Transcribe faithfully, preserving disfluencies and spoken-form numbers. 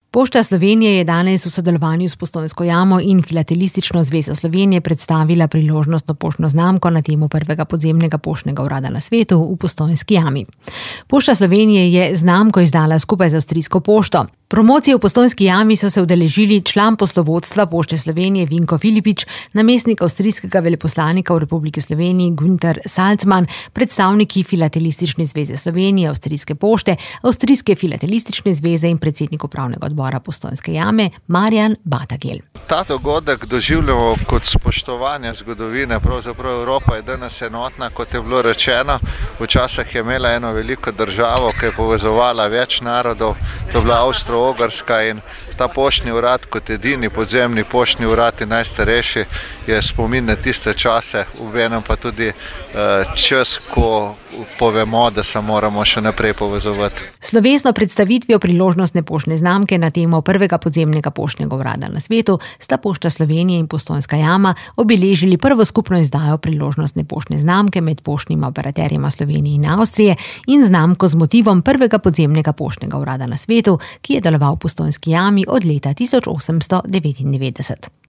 Pošta Slovenije je danes v sodelovanju s Postojnsko jamo in Filatelistično zvezo Slovenije predstavila priložnostno poštno znamko na temo prvega podzemnega poštnega urada na svetu v Postojnski jami. Pošta Slovenije je znamko izdala skupaj z avstrijsko pošto. Promocije v Postojnski jami so se udeležili član poslovodstva Pošte Slovenije Vinko Filipič, namestnik avstrijskega veleposlanika v Republiki Sloveniji Günter Salzmann, predstavniki Filatelistične zveze Slovenije, avstrijske pošte, avstrijske filatelistične zveze in predsednik upravnega odbora Postojnske jame Marjan Batagel. Ta dogodek doživljamo kot spoštovanje zgodovine. Pravzaprav Evropa je danes enotna, kot je bilo rečeno. Včasih je imela eno veliko državo, ki je povezovala več narodov, to je bila Avstro-Ogrska, in ta poštni urad kot edini podzemni poštni urad in najstarejši je spomin na tiste čase, obenem pa tudi čas, ko povemo, da se moramo še naprej povezovati. Slovesno predstavitvijo priložnostne poštne znamke na temo prvega podzemnega poštnega urada na svetu sta Pošta Slovenije in Postojnska jama obeležili prvo skupno izdajo priložnostne poštne znamke med poštnima operaterjema Slovenije in Avstrije in znamko z motivom prvega podzemnega poštnega urada na svetu, ki je deloval v Postojnski jami od leta tisoč osemsto devetindevetdeset.